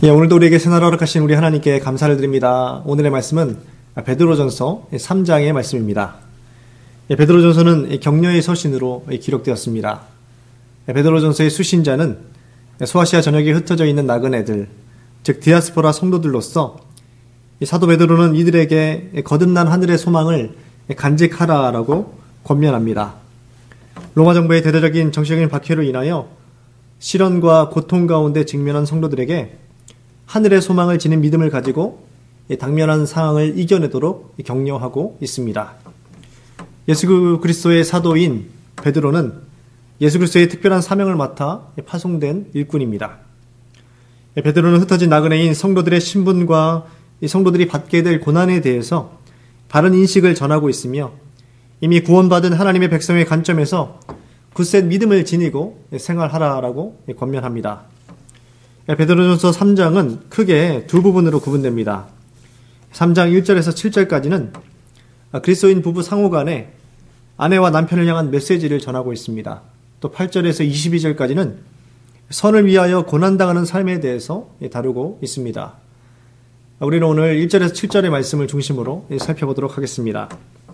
오늘도 우리에게 새날을 허락하신 우리 하나님께 감사를 드립니다. 오늘의 말씀은 베드로전서 3장의 말씀입니다. 베드로전서는 격려의 서신으로 기록되었습니다. 베드로전서의 수신자는 소아시아 전역에 흩어져 있는 나그네들, 즉 디아스포라 성도들로서 사도 베드로는 이들에게 거듭난 하늘의 소망을 간직하라라고 권면합니다. 로마 정부의 대대적인 정치적인 박해로 인하여 시련과 고통 가운데 직면한 성도들에게 하늘의 소망을 지닌 믿음을 가지고 당면한 상황을 이겨내도록 격려하고 있습니다. 예수 그리스도의 사도인 베드로는 예수 그리스도의 특별한 사명을 맡아 파송된 일꾼입니다. 베드로는 흩어진 나그네인 성도들의 신분과 성도들이 받게 될 고난에 대해서 바른 인식을 전하고 있으며 이미 구원받은 하나님의 백성의 관점에서 굳센 믿음을 지니고 생활하라라고 권면합니다. 베드로전서 3장은 크게 두 부분으로 구분됩니다. 3장 1절에서 7절까지는 그리스도인 부부 상호간에 아내와 남편을 향한 메시지를 전하고 있습니다. 또 8절에서 22절까지는 선을 위하여 고난당하는 삶에 대해서 다루고 있습니다. 우리는 오늘 1절에서 7절의 말씀을 중심으로 살펴보도록 하겠습니다.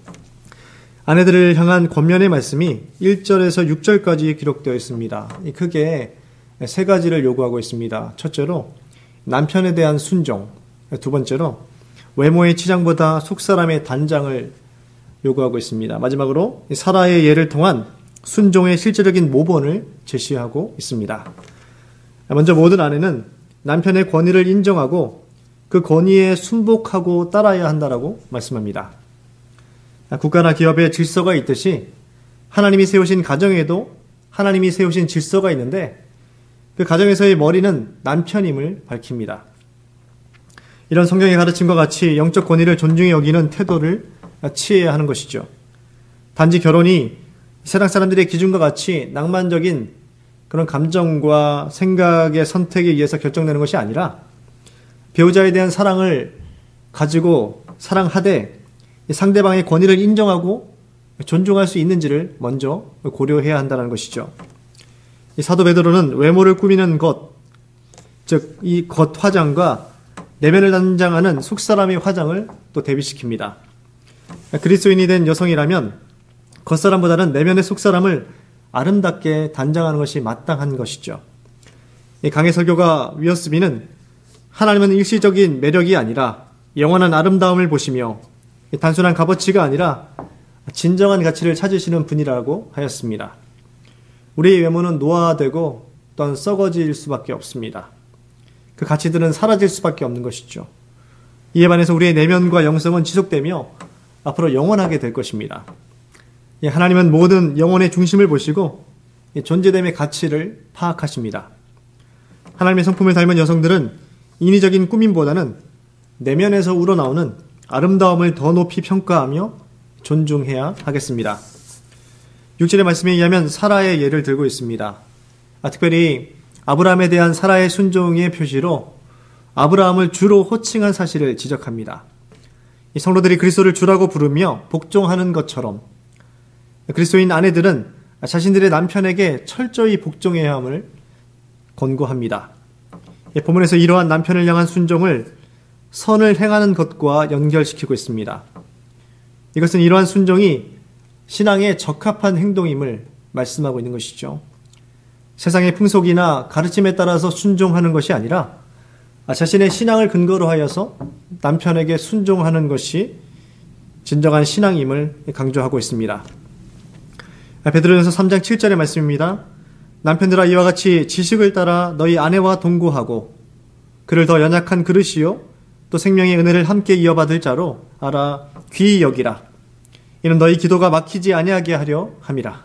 아내들을 향한 권면의 말씀이 1절에서 6절까지 기록되어 있습니다. 크게 세 가지를 요구하고 있습니다. 첫째로 남편에 대한 순종, 두 번째로 외모의 치장보다 속사람의 단장을 요구하고 있습니다. 마지막으로 사라의 예를 통한 순종의 실제적인 모본을 제시하고 있습니다. 먼저 모든 아내는 남편의 권위를 인정하고 그 권위에 순복하고 따라야 한다라고 말씀합니다. 국가나 기업에 질서가 있듯이 하나님이 세우신 가정에도 하나님이 세우신 질서가 있는데 그 가정에서의 머리는 남편임을 밝힙니다. 이런 성경의 가르침과 같이 영적 권위를 존중히 여기는 태도를 취해야 하는 것이죠. 단지 결혼이 세상 사람들의 기준과 같이 낭만적인 그런 감정과 생각의 선택에 의해서 결정되는 것이 아니라 배우자에 대한 사랑을 가지고 사랑하되 상대방의 권위를 인정하고 존중할 수 있는지를 먼저 고려해야 한다는 것이죠. 이 사도 베드로는 외모를 꾸미는 것, 즉 이 겉 화장과 내면을 단장하는 속사람의 화장을 또 대비시킵니다. 그리스도인이 된 여성이라면 겉사람보다는 내면의 속사람을 아름답게 단장하는 것이 마땅한 것이죠. 이 강해 설교가 위어스비는 하나님은 일시적인 매력이 아니라 영원한 아름다움을 보시며 단순한 값어치가 아니라 진정한 가치를 찾으시는 분이라고 하였습니다. 우리의 외모는 노화되고 또한 썩어질 수밖에 없습니다. 그 가치들은 사라질 수밖에 없는 것이죠. 이에 반해서 우리의 내면과 영성은 지속되며 앞으로 영원하게 될 것입니다. 하나님은 모든 영혼의 중심을 보시고 존재됨의 가치를 파악하십니다. 하나님의 성품을 닮은 여성들은 인위적인 꾸밈보다는 내면에서 우러나오는 아름다움을 더 높이 평가하며 존중해야 하겠습니다. 6절의 말씀에 의하면 사라의 예를 들고 있습니다. 특별히 아브라함에 대한 사라의 순종의 표시로 아브라함을 주로 호칭한 사실을 지적합니다. 이 성도들이 그리스도를 주라고 부르며 복종하는 것처럼 그리스도인 아내들은 자신들의 남편에게 철저히 복종해야 함을 권고합니다. 본문에서 이러한 남편을 향한 순종을 선을 행하는 것과 연결시키고 있습니다. 이것은 이러한 순종이 신앙에 적합한 행동임을 말씀하고 있는 것이죠. 세상의 풍속이나 가르침에 따라서 순종하는 것이 아니라 자신의 신앙을 근거로 하여서 남편에게 순종하는 것이 진정한 신앙임을 강조하고 있습니다. 베드로전서 3장 7절의 말씀입니다. 남편들아 이와 같이 지식을 따라 너희 아내와 동거하고 그를 더 연약한 그릇이요 또 생명의 은혜를 함께 이어받을 자로 알아 귀히 여기라. 이는 너희 기도가 막히지 아니하게 하려 함이라.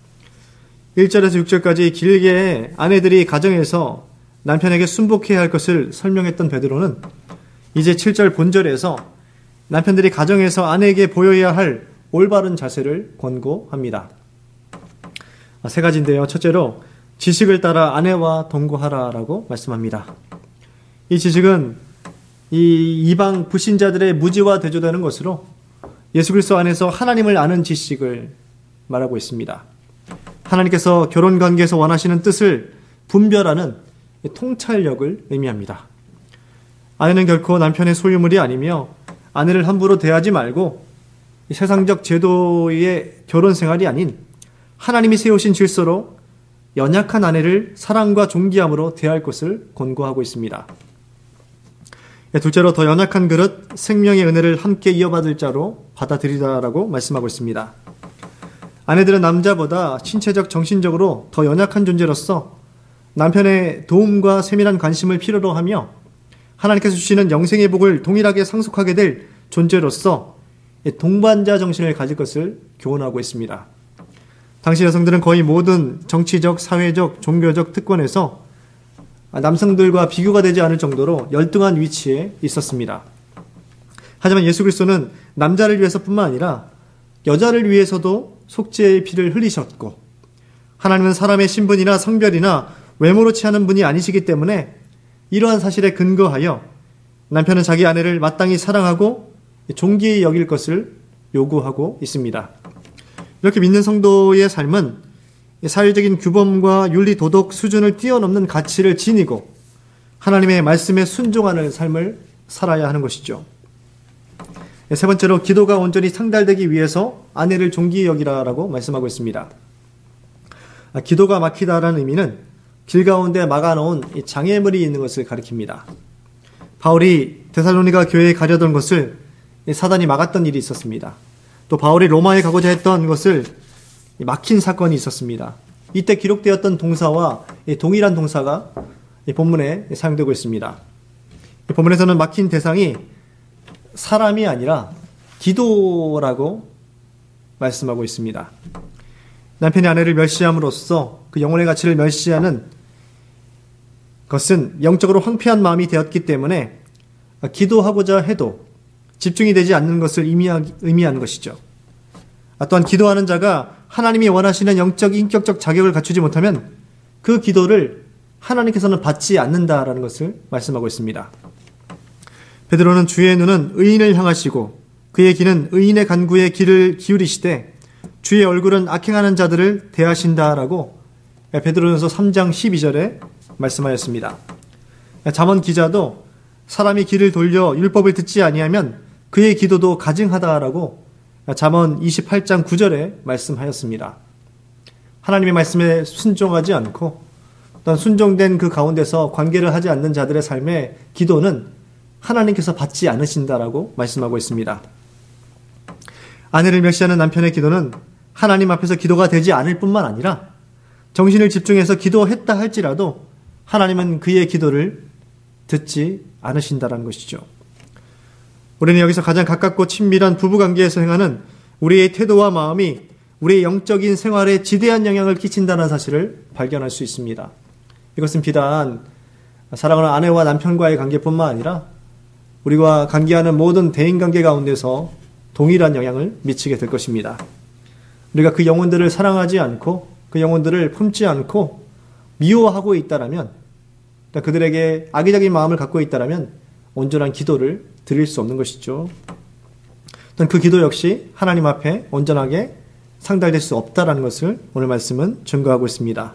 1절에서 6절까지 길게 아내들이 가정에서 남편에게 순복해야 할 것을 설명했던 베드로는 이제 7절 본절에서 남편들이 가정에서 아내에게 보여야 할 올바른 자세를 권고합니다. 세 가지인데요. 첫째로 지식을 따라 아내와 동거하라라고 말씀합니다. 이 지식은 이 이방 불신자들의 무지와 대조되는 것으로 예수 그리스도 안에서 하나님을 아는 지식을 말하고 있습니다. 하나님께서 결혼 관계에서 원하시는 뜻을 분별하는 통찰력을 의미합니다. 아내는 결코 남편의 소유물이 아니며 아내를 함부로 대하지 말고 세상적 제도의 결혼 생활이 아닌 하나님이 세우신 질서로 연약한 아내를 사랑과 존귀함으로 대할 것을 권고하고 있습니다. 둘째로 더 연약한 그릇, 생명의 은혜를 함께 이어받을 자로 받아들이라라고 말씀하고 있습니다. 아내들은 남자보다 신체적, 정신적으로 더 연약한 존재로서 남편의 도움과 세밀한 관심을 필요로 하며 하나님께서 주시는 영생의 복을 동일하게 상속하게 될 존재로서 동반자 정신을 가질 것을 교훈하고 있습니다. 당시 여성들은 거의 모든 정치적, 사회적, 종교적 특권에서 남성들과 비교가 되지 않을 정도로 열등한 위치에 있었습니다. 하지만 예수 그리스도는 남자를 위해서뿐만 아니라 여자를 위해서도 속죄의 피를 흘리셨고 하나님은 사람의 신분이나 성별이나 외모로 취하는 분이 아니시기 때문에 이러한 사실에 근거하여 남편은 자기 아내를 마땅히 사랑하고 존귀히 여길 것을 요구하고 있습니다. 이렇게 믿는 성도의 삶은 사회적인 규범과 윤리 도덕 수준을 뛰어넘는 가치를 지니고 하나님의 말씀에 순종하는 삶을 살아야 하는 것이죠. 세 번째로 기도가 온전히 상달되기 위해서 아내를 존귀히 여기라라고 말씀하고 있습니다. 기도가 막히다라는 의미는 길 가운데 막아놓은 장애물이 있는 것을 가리킵니다. 바울이 데살로니가 교회에 가려던 것을 사단이 막았던 일이 있었습니다. 또 바울이 로마에 가고자 했던 것을 막힌 사건이 있었습니다. 이때 기록되었던 동사와 동일한 동사가 본문에 사용되고 있습니다. 본문에서는 막힌 대상이 사람이 아니라 기도라고 말씀하고 있습니다. 남편이 아내를 멸시함으로써 그 영혼의 가치를 멸시하는 것은 영적으로 황폐한 마음이 되었기 때문에 기도하고자 해도 집중이 되지 않는 것을 의미하는 것이죠. 또한 기도하는 자가 하나님이 원하시는 영적, 인격적 자격을 갖추지 못하면 그 기도를 하나님께서는 받지 않는다라는 것을 말씀하고 있습니다. 베드로는 주의 눈은 의인을 향하시고 그의 귀는 의인의 간구에 귀를 기울이시되 주의 얼굴은 악행하는 자들을 대하신다라고 베드로전서 3장 12절에 말씀하였습니다. 잠언 기자도 사람이 귀를 돌려 율법을 듣지 아니하면 그의 기도도 가증하다라고 잠언 28장 9절에 말씀하였습니다. 하나님의 말씀에 순종하지 않고 또한 순종된 그 가운데서 관계를 하지 않는 자들의 삶의 기도는 하나님께서 받지 않으신다라고 말씀하고 있습니다. 아내를 멸시하는 남편의 기도는 하나님 앞에서 기도가 되지 않을 뿐만 아니라 정신을 집중해서 기도했다 할지라도 하나님은 그의 기도를 듣지 않으신다라는 것이죠. 우리는 여기서 가장 가깝고 친밀한 부부관계에서 행하는 우리의 태도와 마음이 우리의 영적인 생활에 지대한 영향을 끼친다는 사실을 발견할 수 있습니다. 이것은 비단 사랑하는 아내와 남편과의 관계뿐만 아니라 우리와 관계하는 모든 대인관계 가운데서 동일한 영향을 미치게 될 것입니다. 우리가 그 영혼들을 사랑하지 않고 그 영혼들을 품지 않고 미워하고 있다라면, 그들에게 악의적인 마음을 갖고 있다라면 온전한 기도를 드릴 수 없는 것이죠. 또한 그 기도 역시 하나님 앞에 온전하게 상달될 수 없다라는 것을 오늘 말씀은 증거하고 있습니다.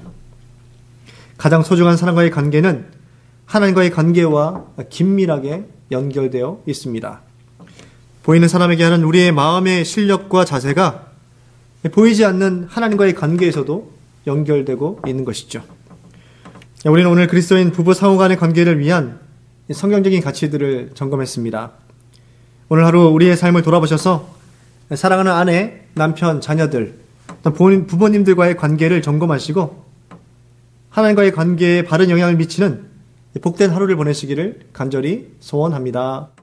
가장 소중한 사람과의 관계는 하나님과의 관계와 긴밀하게 연결되어 있습니다. 보이는 사람에게 하는 우리의 마음의 실력과 자세가 보이지 않는 하나님과의 관계에서도 연결되고 있는 것이죠. 우리는 오늘 그리스도인 부부 상호 간의 관계를 위한 성경적인 가치들을 점검했습니다. 오늘 하루 우리의 삶을 돌아보셔서 사랑하는 아내, 남편, 자녀들, 부모님들과의 관계를 점검하시고 하나님과의 관계에 바른 영향을 미치는 복된 하루를 보내시기를 간절히 소원합니다.